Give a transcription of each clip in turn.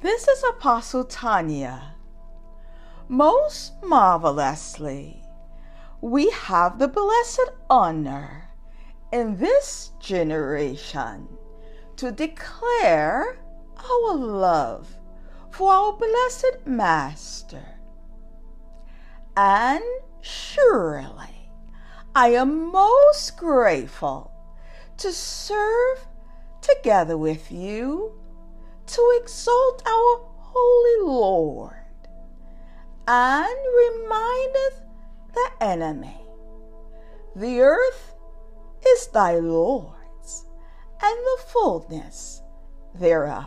This is Apostle Tanya. Most marvelously, we have the blessed honor in this generation to declare our love for our blessed Master. And surely, I am most grateful to serve together with you to exalt our Holy Lord, and remindeth the enemy, the earth is thy Lord's, and the fullness thereof.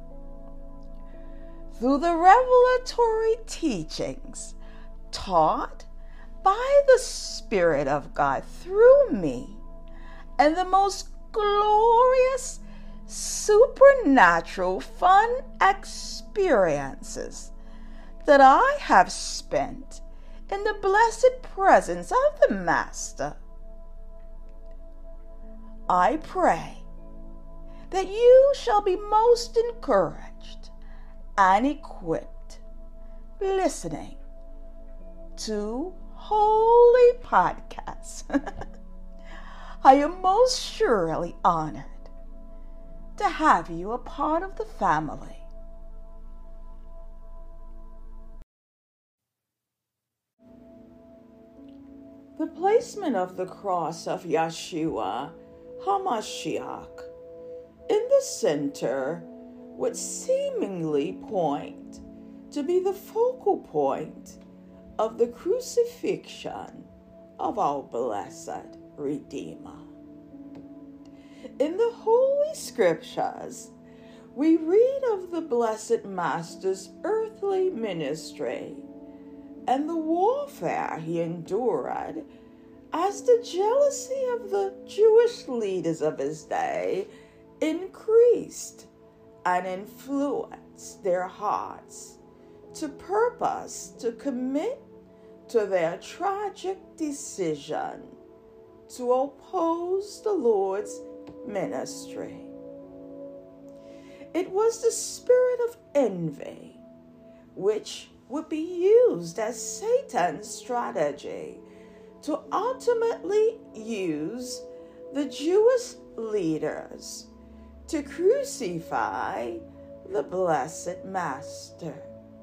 Through the revelatory teachings taught by the Spirit of God through me, and the most glorious supernatural fun experiences that I have spent in the blessed presence of the Master, I pray that you shall be most encouraged and equipped listening to holy podcasts. I am most surely honored to have you a part of the family. The placement of the cross of Yeshua HaMashiach in the center would seemingly point to be the focal point of the crucifixion of our blessed Redeemer. In the Holy Scriptures, we read of the blessed Master's earthly ministry and the warfare he endured as the jealousy of the Jewish leaders of his day increased and influenced their hearts to purpose to commit to their tragic decision to oppose the Lord's ministry. It was the spirit of envy which would be used as Satan's strategy to ultimately use the Jewish leaders to crucify the blessed Master.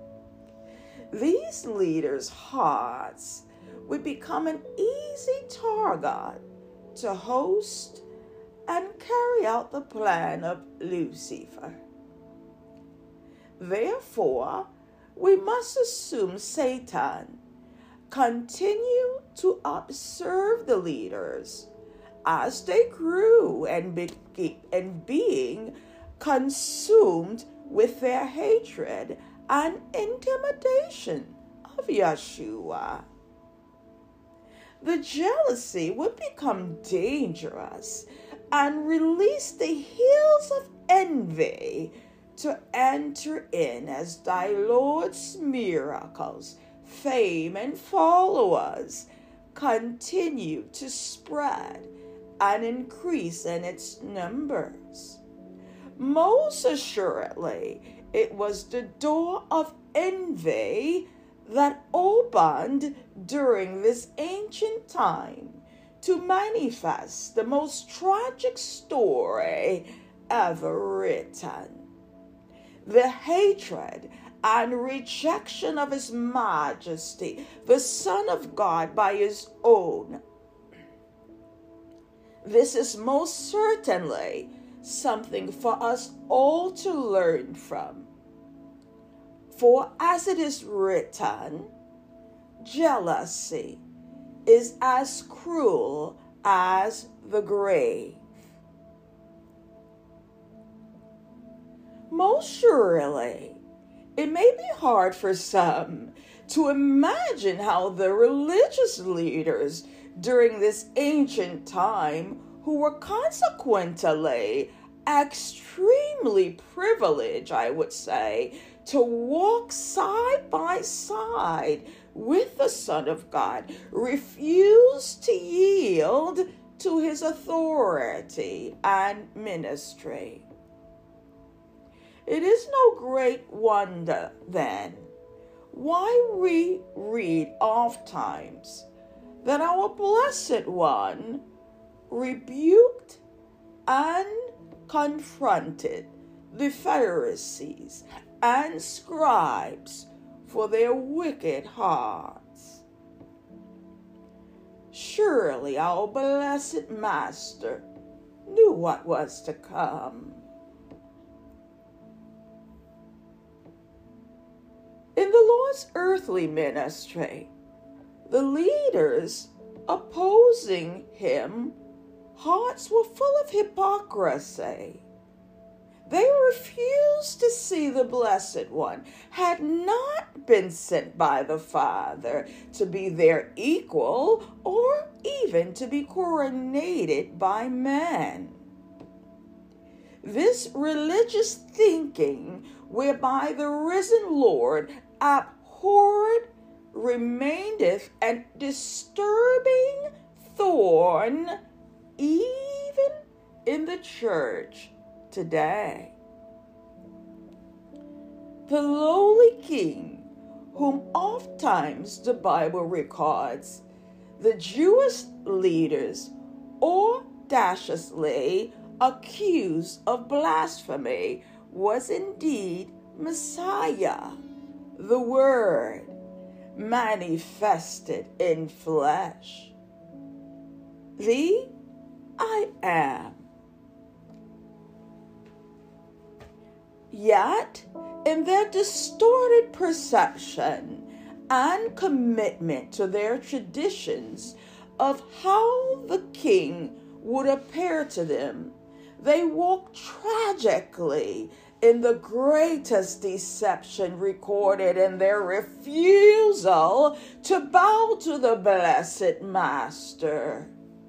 These leaders' hearts would become an easy target to host and carry out the plan of Lucifer. Therefore, we must assume Satan continued to observe the leaders as they grew and being consumed with their hatred and intimidation of Yeshua. The jealousy would become dangerous and release the heels of envy to enter in as thy Lord's miracles, fame, and followers continue to spread and increase in its numbers. Most assuredly, it was the door of envy that opened during this ancient time to manifest the most tragic story ever written. The hatred and rejection of His Majesty, the Son of God, by His own. This is most certainly something for us all to learn from. For as it is written, jealousy is as cruel as the grave. Most surely, it may be hard for some to imagine how the religious leaders during this ancient time, who were consequently extremely privileged, I would say, to walk side by side with the Son of God, refused to yield to His authority and ministry. It is no great wonder, then, why we read ofttimes that our Blessed One rebuked and confronted the Pharisees and scribes for their wicked hearts. Surely our blessed Master knew what was to come. In the Lord's earthly ministry, the leaders opposing him hearts were full of hypocrisy. They refused to see the Blessed One had not been sent by the Father to be their equal or even to be coronated by men. This religious thinking, whereby the risen Lord abhorred, remaineth a disturbing thorn even in the church today. The lowly king, whom ofttimes the Bible records the Jewish leaders audaciously accused of blasphemy, was indeed Messiah, the Word manifested in flesh, the I Am. Yet, in their distorted perception and commitment to their traditions of how the king would appear to them, they walk tragically in the greatest deception recorded in their refusal to bow to the Blessed Master.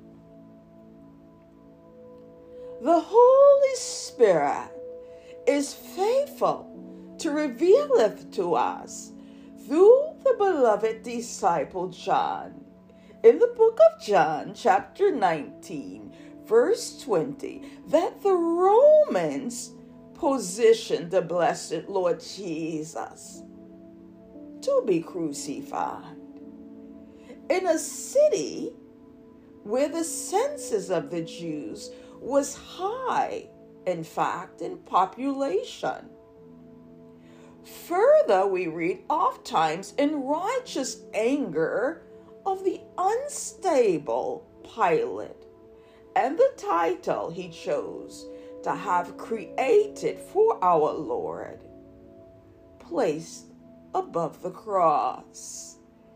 The Holy Spirit is faithful to revealeth to us through the beloved disciple John. In the book of John, chapter 19, verse 20, that the Romans positioned the blessed Lord Jesus to be crucified in a city where the census of the Jews was high, in fact, in population. Further, we read ofttimes in righteous anger of the unstable Pilate and the title he chose to have created for our Lord, placed above the cross.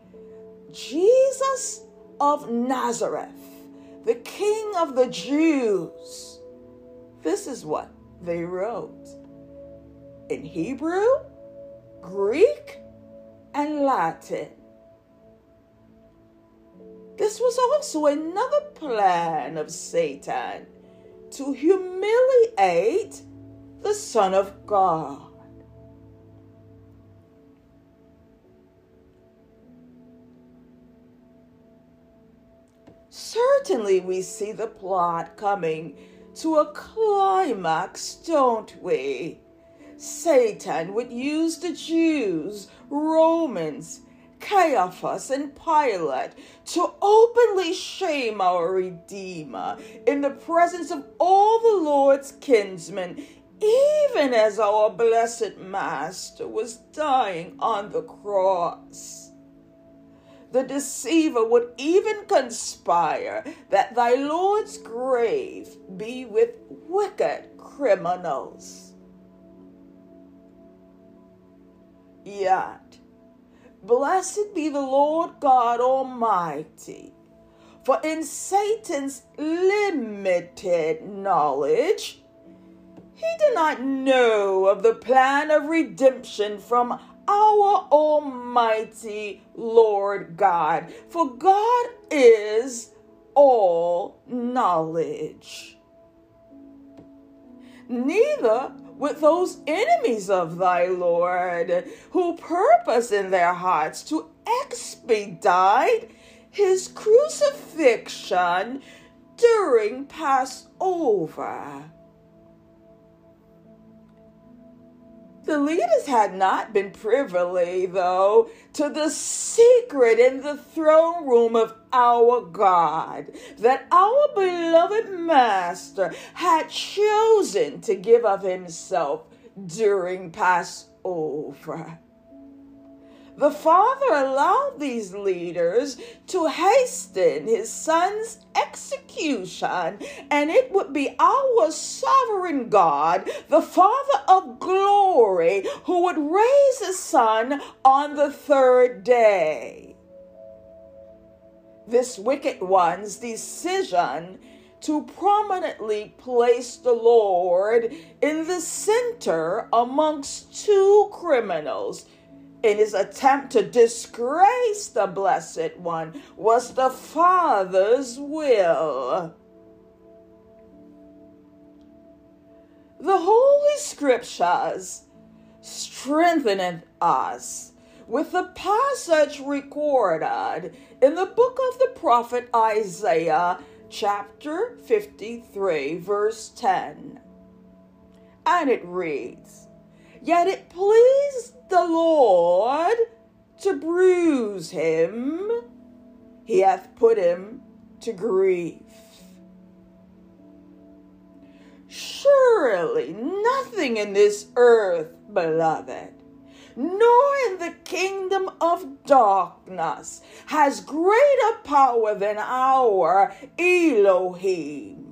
Jesus of Nazareth, the King of the Jews. This is what they wrote in Hebrew, Greek, and Latin. This was also another plan of Satan to humiliate the Son of God. Certainly we see the plot coming to a climax, don't we? Satan would use the Jews, Romans, Caiaphas, and Pilate to openly shame our Redeemer in the presence of all the Lord's kinsmen, even as our blessed Master was dying on the cross. The deceiver would even conspire that thy Lord's grave be with wicked criminals. Yet, blessed be the Lord God Almighty, for in Satan's limited knowledge, he did not know of the plan of redemption from our Almighty Lord God, for God is all knowledge. Neither with those enemies of thy Lord, who purpose in their hearts to expedite his crucifixion during Passover. The leaders had not been privy, though, to the secret in the throne room of our God that our beloved Master had chosen to give of himself during Passover. The Father allowed these leaders to hasten his Son's execution, and it would be our sovereign God, the Father of glory, who would raise his Son on the third day. This wicked one's decision to prominently place the Lord in the center amongst two criminals in his attempt to disgrace the Blessed One was the Father's will. The Holy Scriptures strengtheneth us with the passage recorded in the book of the prophet Isaiah, chapter 53, verse 10. And it reads, "Yet it pleased the Lord to bruise him, he hath put him to grief." Surely nothing in this earth, beloved, nor in the kingdom of darkness, has greater power than our Elohim.